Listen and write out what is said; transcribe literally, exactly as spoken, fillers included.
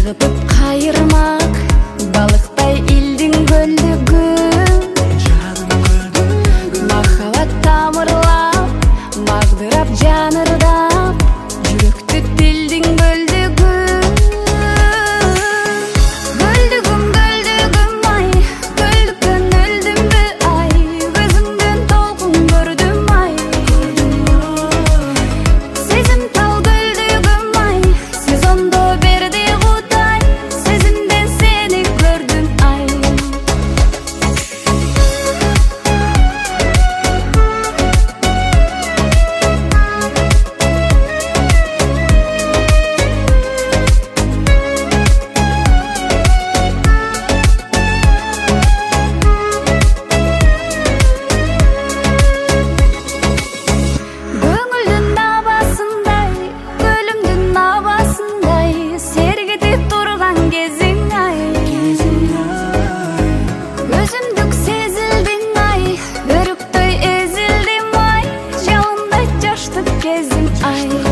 ыргытып кайырмак балыктай илдин көлдөгүн махабат тамырлап магдырап жанырдап жүрөктү тилдин көлдөгүн көлдөгүм көлдөгүм ай көлдүккөн өлдүмбү ай көзүңдөн толкун көрдүм ай сезим тал көлдөгүм ай сезондо берди кудай сезимден сени көрдүм ай көңүлдүн набасындай көлүмдүн набасындай сергитип турган кезиң ай өзүмдүк сезилдиң ай өрүктөй эзилдим ай жалындай жаштык кезим ай